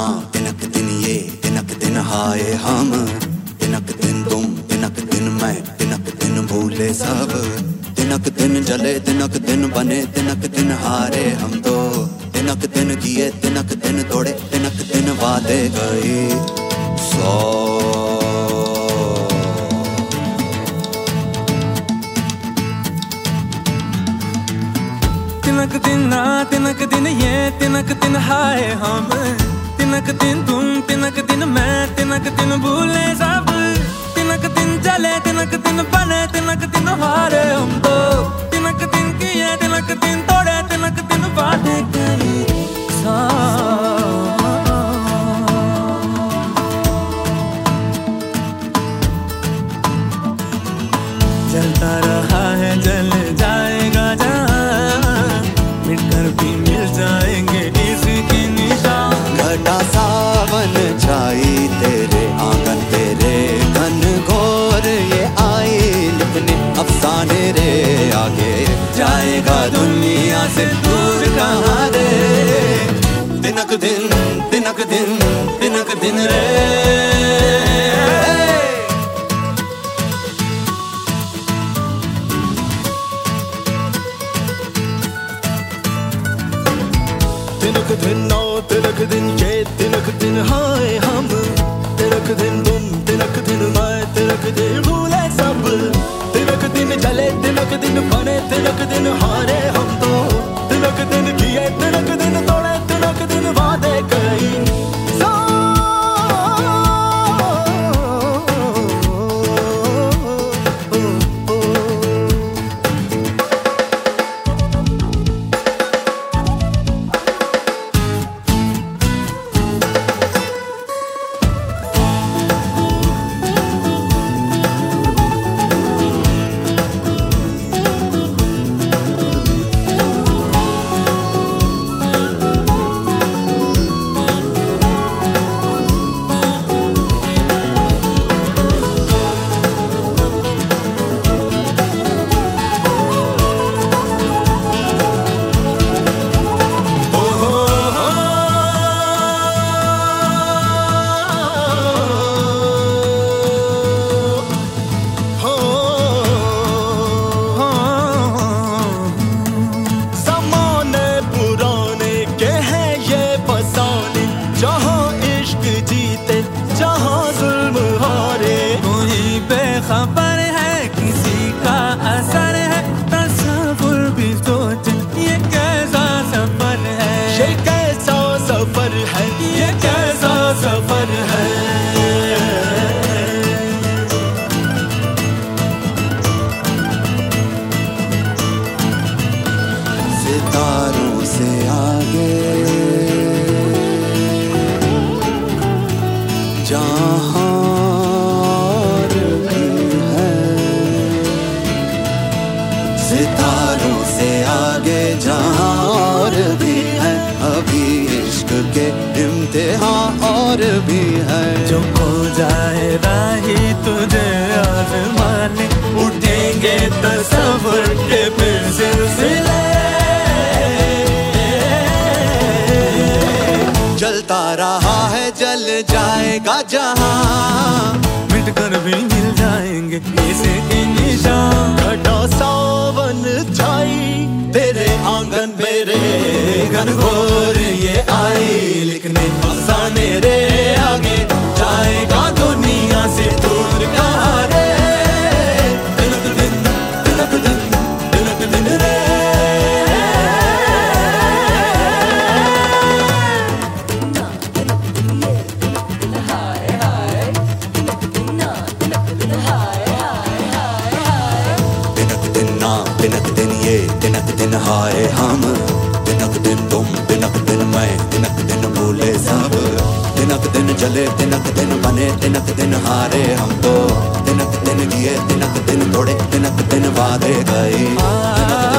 तिनक दिन ये तिनक दिन हाय हम, तिनक दिन तुम तिनक दिन मैं, तिनक दिन भूले सब, तिनक दिन जले तिनक दिन बने, तिनक दिन हारे हम तो, तिनक दिन किए तिनक दिन तोड़े, तिनक दिन वादे गए 100। तिनक दिन ना तिनक दिन ये तिनक दिन हाय हम, तिनक दिन तुम तिनक दिन मैं, तिनक दिन भूले सब, तिनक दिन जले तिनक दिन बने, तिनक दिन हारे हम तो, तिनक दिन किए तिनक दिन तोड़े, तिनक दिन वादे गए 100। चलता रहा है जल जाएगा जहाँ, मिटकर भी मिल जाएंगे इसकी निशान। घटा सावन छाई तेरे आंगन तेरे घन घोर ये आई लिखने अफसाने रे, आगे जाएगा दुनिया से दूर कहाँ रे, तिनक दिन तिनक दिन तिनक दिन रे। तिनक दिन नौ तिनक दिन ये तिनक दिन हाय हम, तिनक दिन तुम तिनक दिन मैं, तिनक दिन भूले सब, तिनक दिन जले तिनक दिन बने, तिनक दिन हारे हम तो, तिनक दिन किए तिनक दिन तोड़े, तिनक दिन वादे कई 100। खबर है किसी का असर है, तस्वुर भी सोच ये कैसा सफर है, ये कैसा सफर है, ये कैसा सफर है। सितारों से आगे जहाँ सितारों से आगे जहाँ और भी है, अभी इश्क के इम्तिहान और भी है। जो खो जाए राही तुझे आज़माने, उठेंगे तस्वुर के फिर सिलसिले, जलता रहा है जल जाएगा जहाँ, मिटकर भी मिल जाएंगे इसके निशान। घटा सावन छाई तेरे आंगन मेरे घन घोर ये आई लिखने अफसाने रे, आगे जाएगा दुनिया से दूर कहाँ रे, तिनक दिन तिनक दिन तिनक दिन रे। तिनक दिन ये तिनक दिन हाय हम, तिनक दिन तुम तिनक दिन मैं, तिनक दिन भूले सब, तिनक दिन जले तिनक दिन बने, तिनक दिन हारे हम तो, तिनक दिन किए तिनक दिन तोड़े, तिनक दिन वादे गए।